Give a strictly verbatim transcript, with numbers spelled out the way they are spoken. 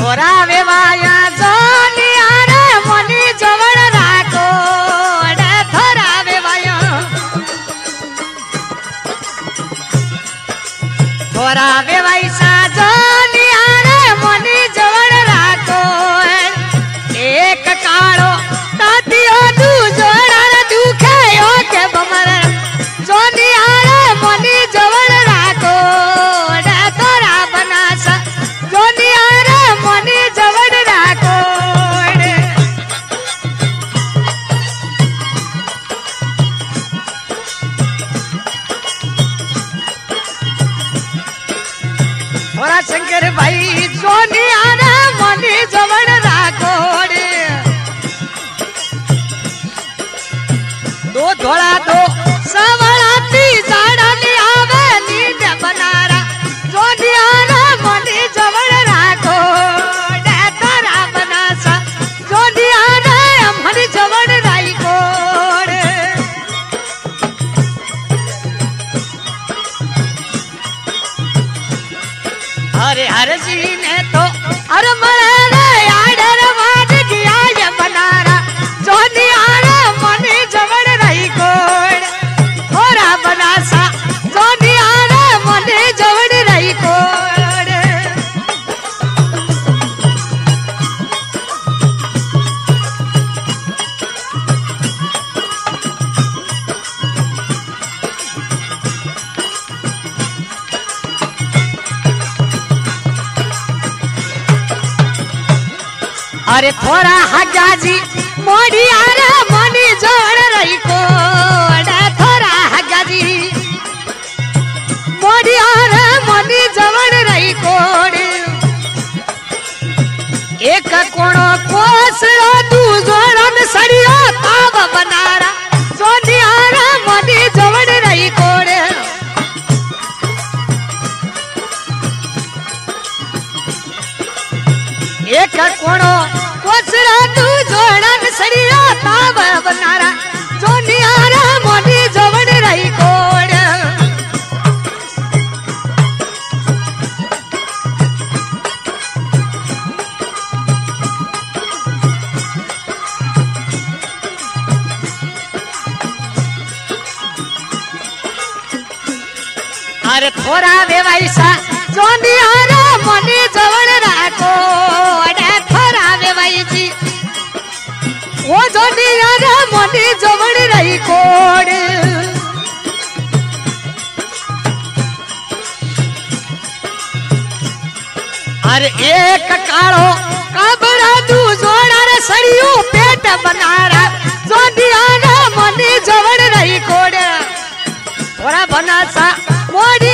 थोड़ा वेवाया जोनिया रे मनी जवड़ राखो रे थोड़ा वेवाया थोड़ा वेवाईसा जोनिया रे मनी जवड़ राखो एक काळो तातियो दू जोड़ा रे दुखे यो के बमर जोनिया रे मनी जवड़ राखो रे थोड़ा बनासा जोनिया रे मनी जवड़ राखो थोड़ा शंकर भाई जोनिया रे मनी जवड़ राखो दो धोड़ा दो सवड़ा ती जाड़ा ली आवे नींद बनारा जोनिया रे मनी जवड़ राखो रे तारा बनासा जोनिया रे मनी जवड़ राखो अरे हर जी ने तो अरे मरे रे आडर मार गया ये बनारा जोनिया रे मनी जवड़ राखो थोड़ा बनासा जोनिया रे मनी जवड़ राखो अरे थोड़ा हगाजी मोड़िया रे मनी जवड़ राखो रे थोड़ा हगाजी मोड़िया रे मनी जवड़ राखो एक कोणो कोसरो दू जोड़न सड़ियो ताव बनारा जोनिया रे मनी जवड़ राखो एक कोणो कोसरा तू जोड़न सड़िया ताव बनारा जोनिया रे मनी जवड़ राखो अरे थोड़ा वेवाईसा जोनिया रे मनी जवड़ राखो वो जोनिया रे मनी जवड़ राखो अरे एक काळो काबरा दू जोड़ा रे सड़ियो पेट बनारा जोनिया रे मनी जवड़ राखो थोड़ा बनासा मोड़ी